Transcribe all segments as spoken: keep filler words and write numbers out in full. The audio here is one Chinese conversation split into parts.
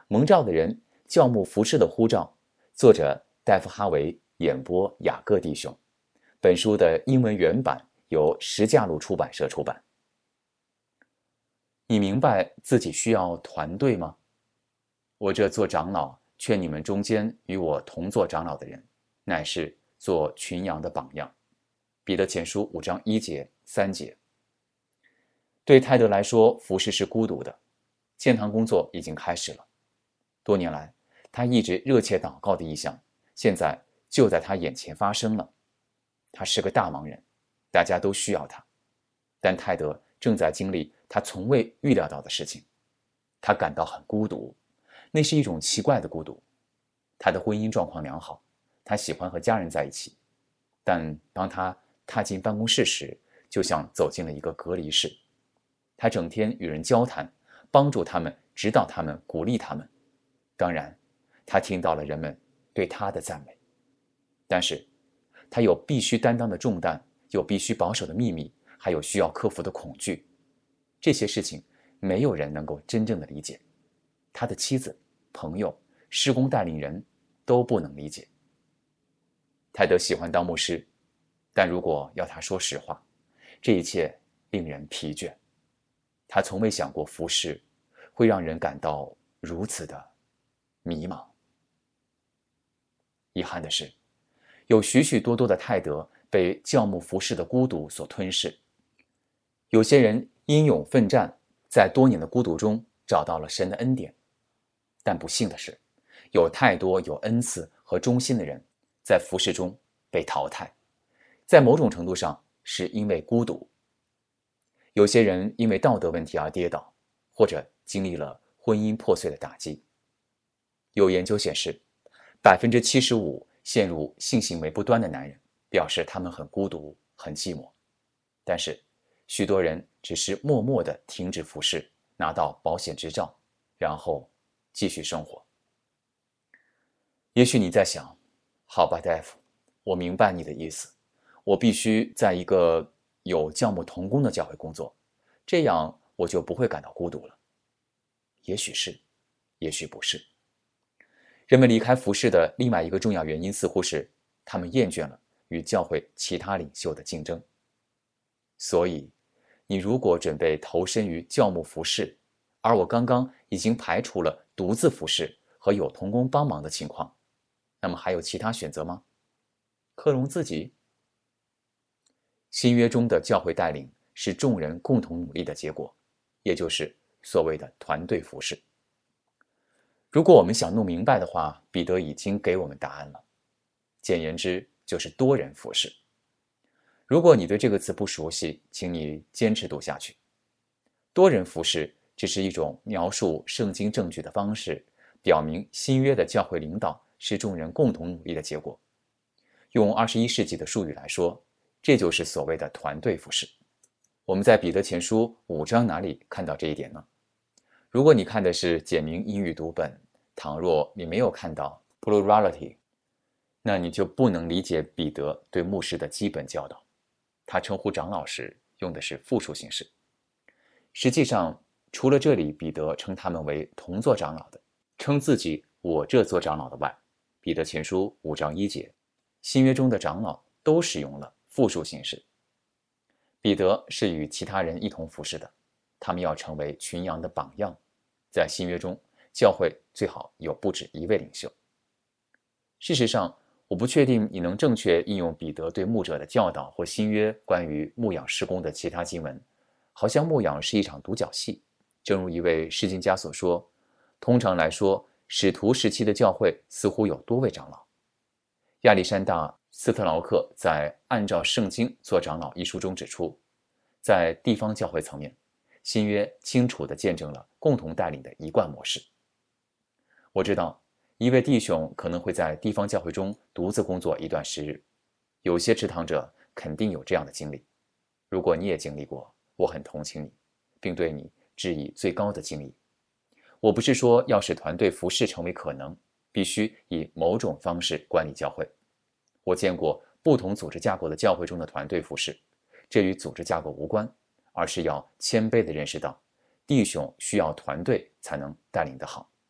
蒙召的人，教牧服侍的呼召。作者戴夫·哈维，演播雅各弟兄。本书的英文原版由石架路出版社出版。你明白自己需要团队吗？我这做长老，劝你们中间与我同做长老的人，乃是做群羊的榜样。彼得前书五章一节、三节。对泰德来说，服事是孤独的。建堂工作已经开始了。多年来，他一直热切祷告的意向，现在就在他眼前发生了。他是个大忙人，大家都需要他。但泰德正在经历他从未预料到的事情。他感到很孤独，那是一种奇怪的孤独。他的婚姻状况良好，他喜欢和家人在一起。但当他踏进办公室时，就像走进了一个隔离室。他整天与人交谈，帮助他们，指导他们，鼓励他们。当然，他听到了人们对他的赞美。但是，他有必须担当的重担，有必须保守的秘密，还有需要克服的恐惧。这些事情没有人能够真正的理解。他的妻子、朋友、施工带领人都不能理解。泰德喜欢当牧师，但如果要他说实话，这一切令人疲倦。他从未想过服事会让人感到如此的迷茫。遗憾的是，有许许多多的泰德被教牧服事的孤独所吞噬。有些人英勇奋战，在多年的孤独中找到了神的恩典。但不幸的是，有太多有恩赐和忠心的人在服事中被淘汰，在某种程度上是因为孤独。有些人因为道德问题而跌倒，或者经历了婚姻破碎的打击。有研究显示，百分之七十五陷入性行为不端的男人表示他们很孤独、很寂寞。但是，许多人只是默默地停止服事，拿到保险执照，然后继续生活。也许你在想，好吧，大夫，我明白你的意思，我必须在一个有教牧同工的教会工作，这样我就不会感到孤独了。也许是，也许不是。人们离开服事的另外一个重要原因似乎是他们厌倦了与教会其他领袖的竞争。所以，你如果准备投身于教牧服事，而我刚刚已经排除了独自服事和有同工帮忙的情况，那么还有其他选择吗？克隆自己？新约中的教会带领是众人共同努力的结果，也就是所谓的团队服事。如果我们想弄明白的话，彼得已经给我们答案了。简言之，就是多人服事。如果你对这个词不熟悉，请你坚持读下去。多人服事只是一种描述圣经证据的方式，表明新约的教会领导是众人共同努力的结果。用二十一世纪的术语来说，这就是所谓的团队服事。我们在彼得前书五章哪里看到这一点呢？如果你看的是简明英语读本，倘若你没有看到 plurality， 那你就不能理解彼得对牧师的基本教导。他称呼长老时用的是复数形式。实际上，除了这里彼得称他们为同作长老的，称自己我这做长老的外，彼得前书五章一节，新约中的长老都使用了复数形式。彼得是与其他人一同服侍的，他们要成为群羊的榜样。在新约中，教会最好有不止一位领袖。事实上，我不确定你能正确应用彼得对牧者的教导或新约关于牧养事工的其他经文，好像牧养是一场独角戏。正如一位释经家所说，通常来说，使徒时期的教会似乎有多位长老。亚历山大·斯特劳克在《按照圣经做长老》一书中指出，在地方教会层面，新约清楚地见证了共同带领的一贯模式。我知道一位弟兄可能会在地方教会中独自工作一段时日，有些持堂者肯定有这样的经历。如果你也经历过，我很同情你，并对你致以最高的敬意。我不是说要使团队服事成为可能，必须以某种方式管理教会。我见过不同组织架构的教会中的团队服事，这与组织架构无关，而是要谦卑地认识到，弟兄需要团队才能带领得好。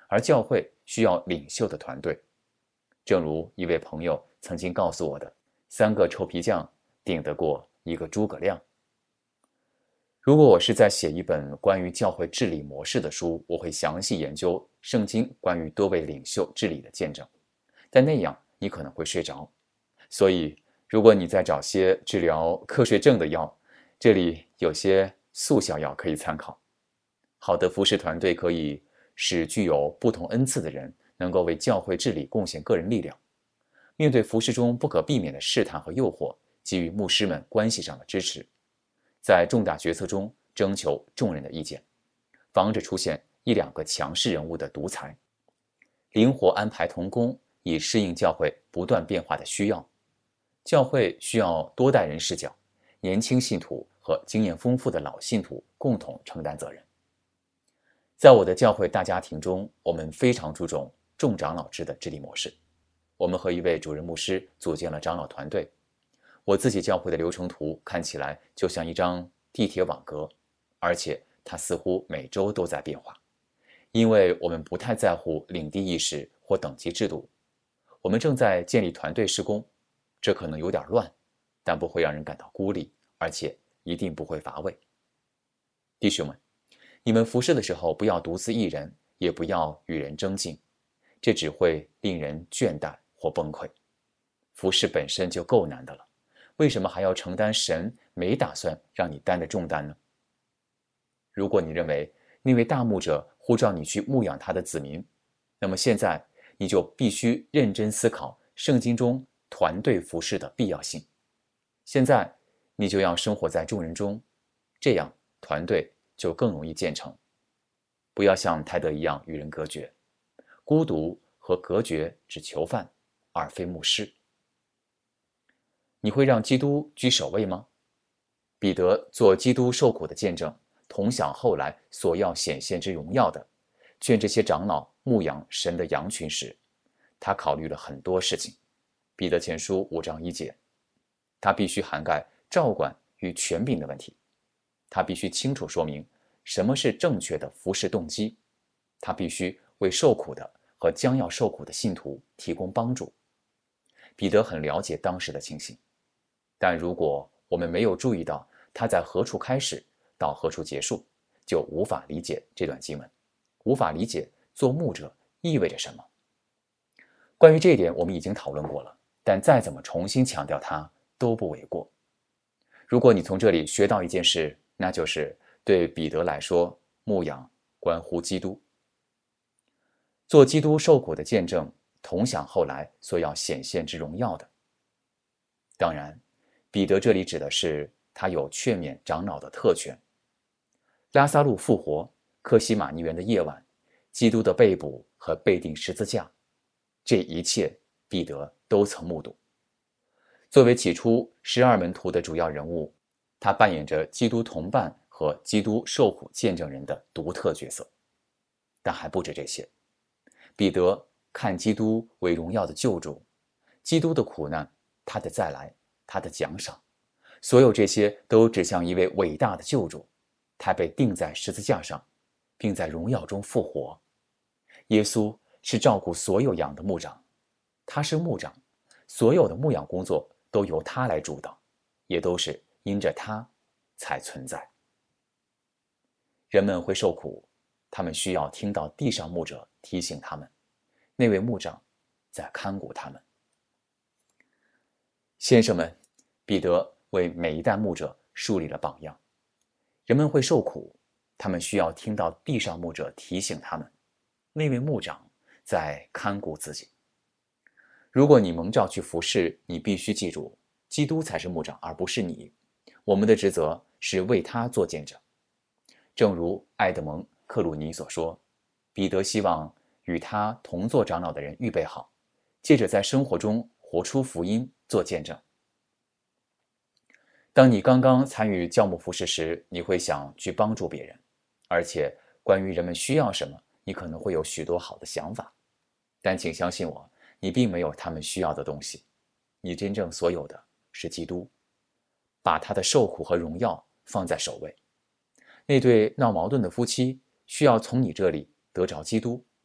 而教会需要领袖的团队。正如一位朋友曾经告诉我的，三个臭皮匠顶得过一个诸葛亮。如果我是在写一本关于教会治理模式的书，我会详细研究圣经关于多位领袖治理的见证，但那样你可能会睡着。所以如果你在找些治疗瞌睡症的药，这里有些速效药可以参考。好的服侍团队可以使具有不同恩赐的人能够为教会治理贡献个人力量，面对服侍中不可避免的试探和诱惑，给予牧师们关系上的支持，在重大决策中征求众人的意见，防止出现一两个强势人物的独裁，灵活安排同工，以适应教会不断变化的需要。教会需要多代人视角，年轻信徒和经验丰富的老信徒共同承担责任。在我的教会大家庭中，我们非常注重众长老制的治理模式。我们和一位主任牧师组建了长老团队。我自己教会的流程图看起来就像一张地铁网格，而且它似乎每周都在变化，因为我们不太在乎领地意识或等级制度。我们正在建立团队施工，这可能有点乱，但不会让人感到孤立，而且一定不会乏味。弟兄们，你们服侍的时候不要独自一人，也不要与人争竞，这只会令人倦怠或崩溃。服侍本身就够难的了，为什么还要承担神没打算让你担的重担呢？如果你认为那位大牧者呼召你去牧养他的子民，那么现在你就必须认真思考圣经中团队服侍的必要性。现在你就要生活在众人中，这样团队就更容易建成。不要像泰德一样与人隔绝，孤独和隔绝只囚犯，而非牧师。你会让基督居首位吗？彼得做基督受苦的见证，同享后来所要显现之荣耀的，劝这些长老牧养神的羊群时，他考虑了很多事情。彼得前书五章一节，他必须涵盖照管与权柄的问题，他必须清楚说明什么是正确的服事动机，他必须为受苦的和将要受苦的信徒提供帮助。彼得很了解当时的情形，但如果我们没有注意到他在何处开始到何处结束，就无法理解这段经文，无法理解做牧者意味着什么。关于这一点我们已经讨论过了，但再怎么重新强调它都不为过。如果你从这里学到一件事，那就是对彼得来说，牧养关乎基督。做基督受苦的见证，同享后来所要显现之荣耀的。当然，彼得这里指的是他有劝勉长老的特权。拉撒路复活，客西马尼园的夜晚，基督的被捕和被钉十字架，这一切彼得都曾目睹。作为起初十二门徒的主要人物，他扮演着基督同伴和基督受苦见证人的独特角色。但还不止这些，彼得看基督为荣耀的救主，基督的苦难，他的再来，他的奖赏，所有这些都指向一位伟大的救主，他被钉在十字架上，并在荣耀中复活。耶稣是照顾所有羊的牧长，他是牧长，所有的牧养工作都由他来主导，也都是因着他才存在。人们会受苦，他们需要听到地上牧者提醒他们，那位牧长在看顾他们。先生们，彼得为每一代牧者树立了榜样。人们会受苦，他们需要听到地上牧者提醒他们，那位牧长在看顾自己。如果你蒙召去服侍，你必须记住，基督才是牧长，而不是你。我们的职责是为他做见证。正如埃德蒙·克鲁尼所说，彼得希望与他同做长老的人预备好，借着在生活中活出福音做见证。当你刚刚参与教牧服事时，你会想去帮助别人，而且关于人们需要什么，你可能会有许多好的想法。但请相信我，你并没有他们需要的东西，你真正所有的是基督，把他的受苦和荣耀放在首位。那对闹矛盾的夫妻需要从你这里得着基督，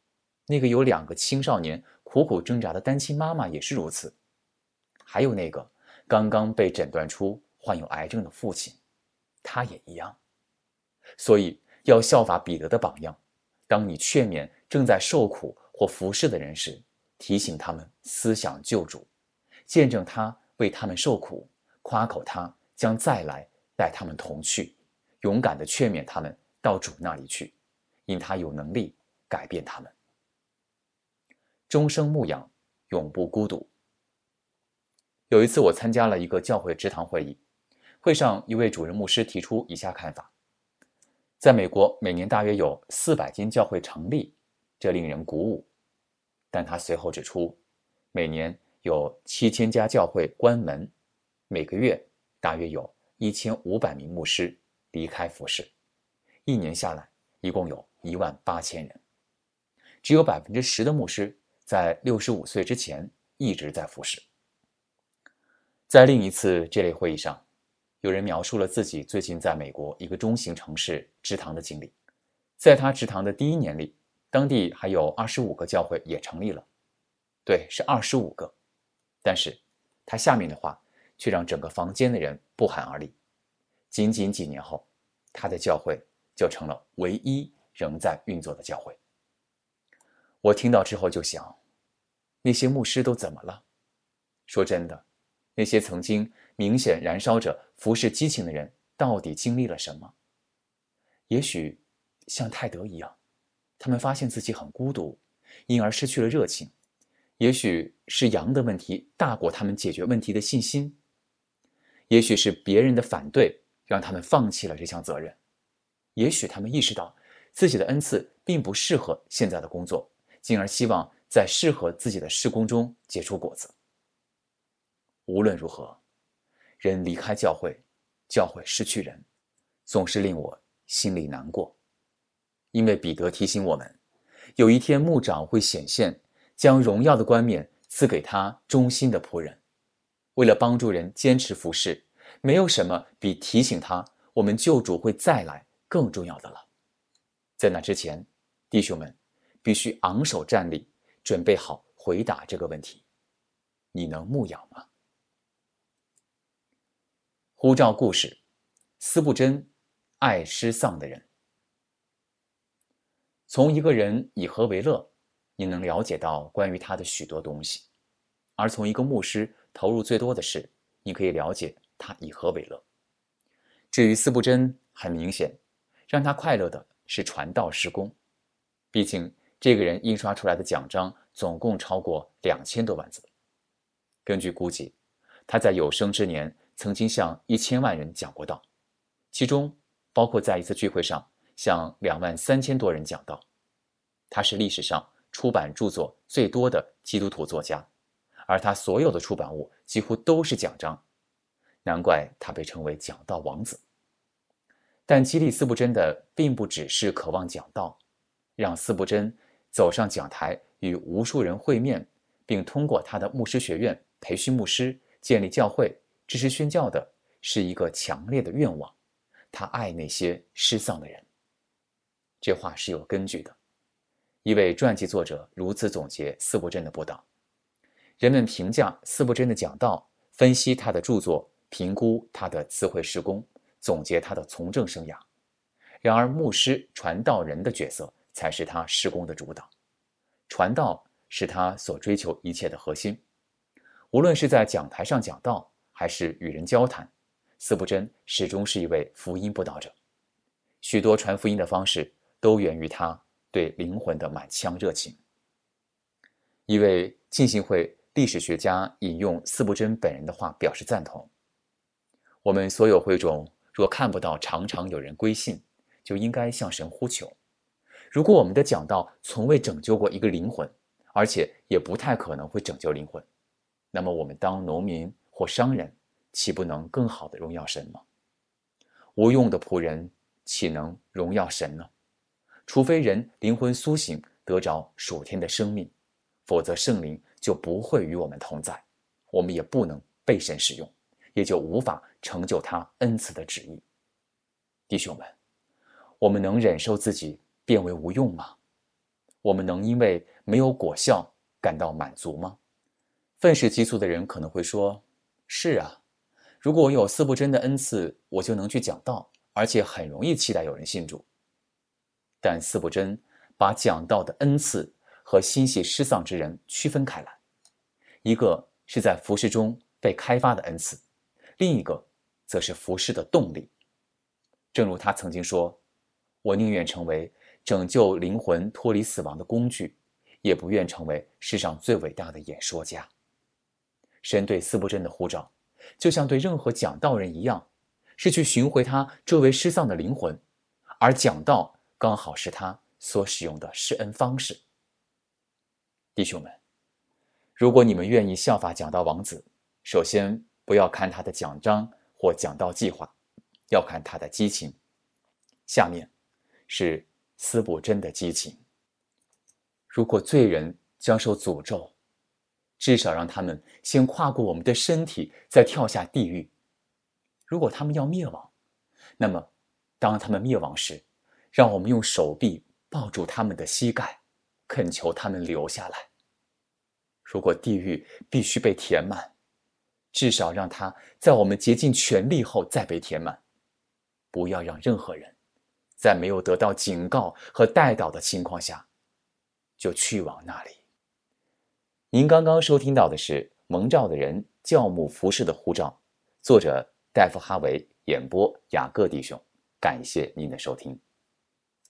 那个有两个青少年苦苦挣扎的单亲妈妈也是如此，还有那个刚刚被诊断出患有癌症的父亲，他也一样。所以要效法彼得的榜样，当你劝勉正在受苦或服侍的人时，提醒他们思想救主，见证他为他们受苦，夸口他将再来带他们同去，勇敢地劝勉他们到主那里去，因他有能力改变他们。终生牧养，永不孤独。有一次我参加了一个教会职堂会议，会上一位主任牧师提出以下看法：在美国每年大约有四百间教会成立，这令人鼓舞。但他随后指出，每年有七千家教会关门，每个月大约有一千五百名牧师离开服事，一年下来一共有一万八千人。只有百分之十的牧师在六十五岁之前一直在服事。在另一次这类会议上，有人描述了自己最近在美国一个中型城市职堂的经历。在他职堂的第一年里，当地还有二十五个教会也成立了，对，是二十五个。但是他下面的话却让整个房间的人不寒而栗。仅仅几年后，他的教会就成了唯一仍在运作的教会。我听到之后就想，那些牧师都怎么了？说真的，那些曾经明显燃烧着服侍激情的人到底经历了什么？也许像泰德一样，他们发现自己很孤独，因而失去了热情。也许是羊的问题大过他们解决问题的信心。也许是别人的反对让他们放弃了这项责任。也许他们意识到自己的恩赐并不适合现在的工作，进而希望在适合自己的事工中结出果子。无论如何，人离开教会，教会失去人，总是令我心里难过。因为彼得提醒我们，有一天牧长会显现，将荣耀的冠冕赐给他忠心的仆人。为了帮助人坚持服事，没有什么比提醒他我们救主会再来更重要的了。在那之前，弟兄们必须昂首站立，准备好回答这个问题：你能牧养吗？呼召故事，司布真，爱失丧的人。从一个人以何为乐，你能了解到关于他的许多东西；而从一个牧师投入最多的事，你可以了解他以何为乐。至于司布真，很明显，让他快乐的是传道施工。毕竟这个人印刷出来的奖章总共超过两千多万字。根据估计，他在有生之年曾经向一千万人讲过道，其中包括在一次聚会上向两万三千多人讲道。他是历史上出版著作最多的基督徒作家，而他所有的出版物几乎都是讲章，难怪他被称为讲道王子。但激励司布真的并不只是渴望讲道，让司布真走上讲台与无数人会面，并通过他的牧师学院培训牧师、建立教会、支持宣教的是一个强烈的愿望。他爱那些失丧的人。这话是有根据的。一位传记作者如此总结司布真的布道：人们评价司布真的讲道，分析他的著作，评估他的词汇施工，总结他的从政生涯。然而牧师传道人的角色才是他施工的主导，传道是他所追求一切的核心。无论是在讲台上讲道，还是与人交谈，司布真始终是一位福音布道者。许多传福音的方式都源于他对灵魂的满腔热情。一位浸信会历史学家引用司布真本人的话表示赞同：我们所有会众若看不到常常有人归信，就应该向神呼求。如果我们的讲道从未拯救过一个灵魂，而且也不太可能会拯救灵魂，那么我们当农民或商人，岂不能更好地荣耀神吗？无用的仆人岂能荣耀神呢？除非人灵魂苏醒，得着属天的生命，否则圣灵就不会与我们同在，我们也不能被神使用，也就无法成就他恩赐的旨意。弟兄们，我们能忍受自己变为无用吗？ 我们能因为没有果效感到满足吗？愤世嫉俗的人可能会说，是啊，如果我有司布真的恩赐，我就能去讲道，而且很容易期待有人信主。但司布真把讲道的恩赐和心系失丧之人区分开来，一个是在服事中被开发的恩赐，另一个则是服事的动力。正如他曾经说，我宁愿成为拯救灵魂脱离死亡的工具，也不愿成为世上最伟大的演说家。神对司布真的呼召，就像对任何讲道人一样，是去寻回他周围失丧的灵魂，而讲道刚好是他所使用的施恩方式。弟兄们，如果你们愿意效法讲道王子，首先不要看他的讲章或讲道计划，要看他的激情。下面是司布真的激情。如果罪人将受诅咒，至少让他们先跨过我们的身体，再跳下地狱。如果他们要灭亡，那么当他们灭亡时，让我们用手臂抱住他们的膝盖，恳求他们留下来。如果地狱必须被填满，至少让它在我们竭尽全力后再被填满。不要让任何人在没有得到警告和带导的情况下就去往那里。您刚刚收听到的是蒙召的人教牧服事的呼召，作者戴夫哈维，演播雅各弟兄。感谢您的收听。